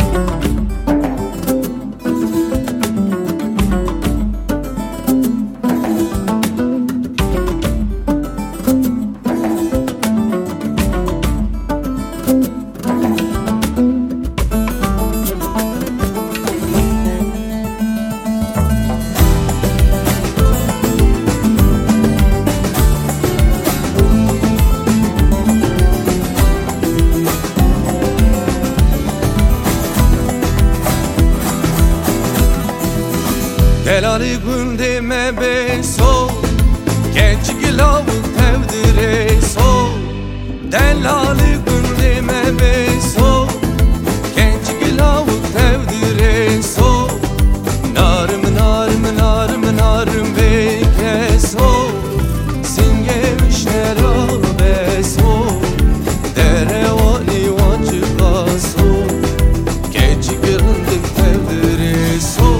Delali günde me beso genç gilav tevdire so Delali günde me beso genç gilav tevdire so Narım narım narım narım beke so Singemiş nerabe so Dere vani vancı so Genç gilav tevdire so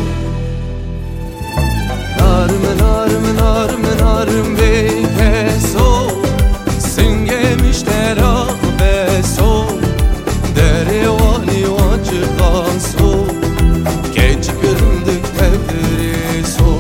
Narım narım narım beke so Singemiş nerabe so Dere vani vancı so Genç göründük tevdiri so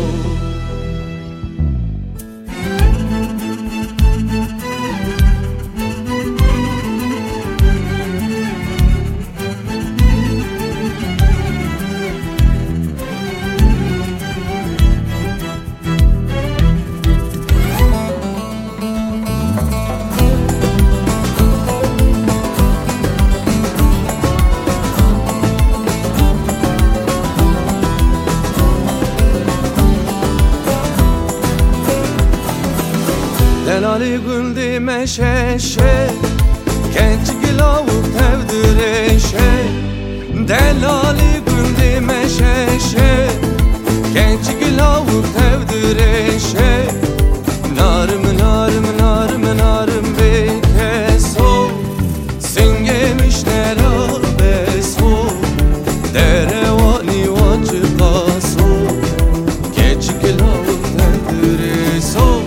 Delali güldü meşeşe genç gilavuk tevdireşe Delali güldü meşeşe genç gilavuk tevdireşe Narım narım narım narım beke so Singemiş nerabe so Dere vani vancı so Genç gilavuk tevdire so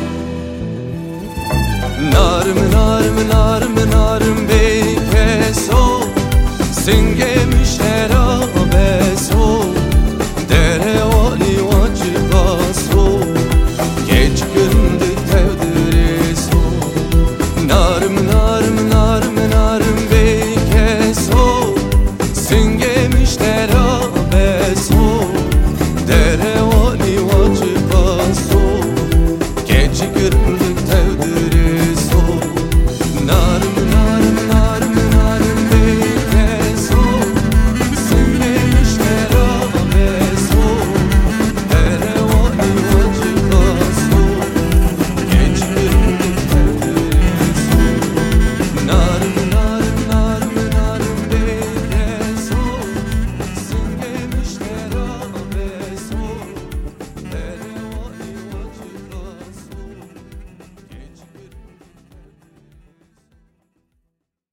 Narım narım narım narım beke so Singemiş nerabe so Dere vani vancı so Genç gündü tevdire so Narım narım narım narım beke so Singemiş